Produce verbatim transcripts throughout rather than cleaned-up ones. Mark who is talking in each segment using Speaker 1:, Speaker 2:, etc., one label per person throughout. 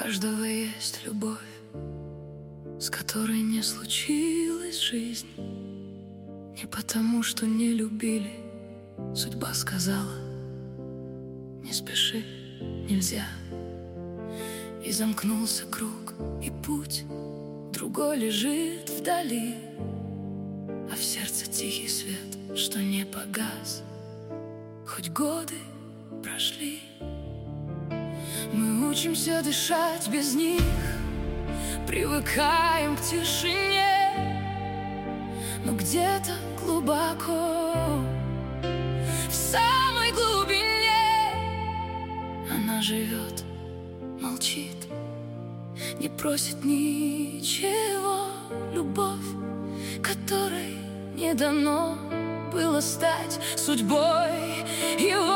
Speaker 1: каждого есть любовь, с которой не случилась жизнь. Не потому, что не любили, судьба сказала: не спеши, нельзя. И замкнулся круг, и путь другой лежит вдали, а в сердце тихий свет, что не погас, хоть годы прошли. Мы учимся дышать без них, привыкаем к тишине, но где-то глубоко, в самой глубине, она живет, молчит, не просит ничего. Любовь, которой не дано было стать судьбой его.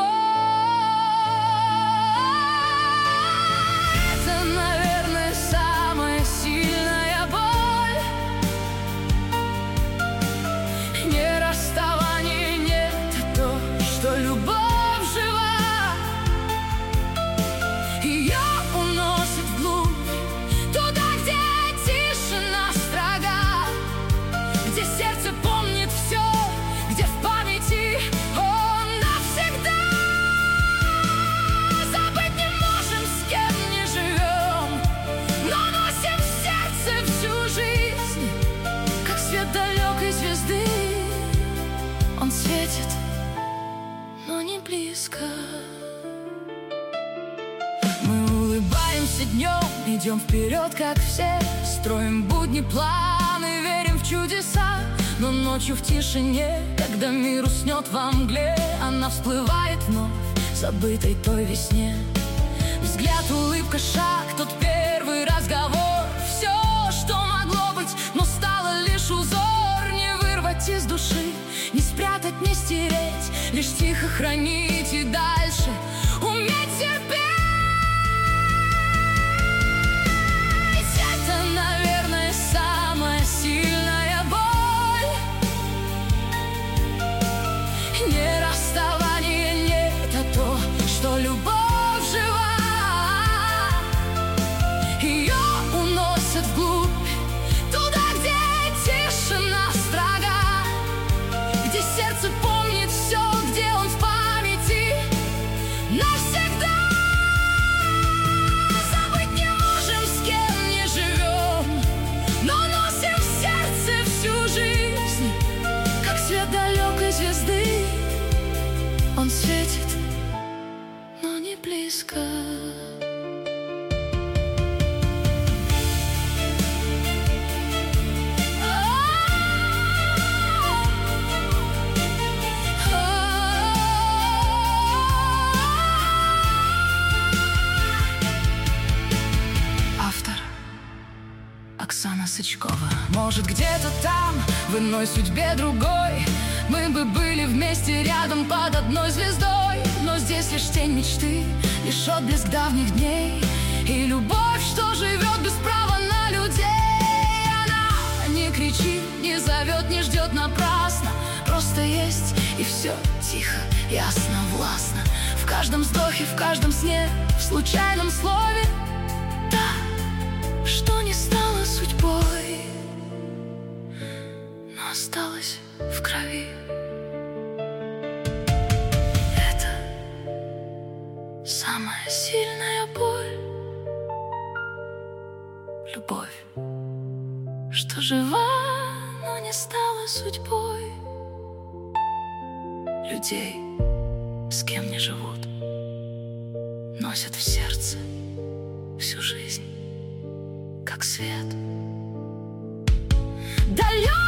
Speaker 1: Это, наверное, самая сильная боль. Не расставание, нет, а то, что любовь жива. Ее уносит вглубь, туда, где тишина строга, где сердце помнит все, где в памяти он навсегда. Забыть не можем, с кем не живем, но носим в сердце всю жизнь, как свет далекой звезды. Он светит, но не близко. Мы улыбаемся днем, идем вперед, как все, строим будни, планы, верим в чудеса. Но ночью в тишине, когда мир уснет во мгле, она всплывает вновь, забытой той весне. Взгляд, улыбка, шаг, тот первый разговор. Все, что могло быть, но стало лишь узор. Не вырвать из души, не спрятать, не стереть, лишь тихо хранить и дальше уметь терпеть. Это, наверное, самая сильная боль. Не расставание, нет, а то, что любовь жива. Ее уносят вглубь, туда, где тишина строга, где сердце помнит все, где он в памяти навсегда. Забыть не можем, с кем не живем, но носим в сердце всю жизнь, как свет далекой звезды. Он светит, но не близко. Автор Оксана Сычкова. Может, где-то там, в иной судьбе другой, мы бы были вместе рядом под одной звездой. Но здесь лишь тень мечты, лишь отблеск давних дней, и любовь, что живет без права на людей. Она не кричит, не зовет, не ждет напрасно, просто есть, и все тихо, ясно, властно. В каждом вздохе, в каждом сне, в случайном слове. Та, что не стала судьбой, но осталась в крови. Это самая сильная боль. Любовь, что жива, но не стала судьбой. Людей, с кем не живут, носят в сердце всю жизнь, как свет далек.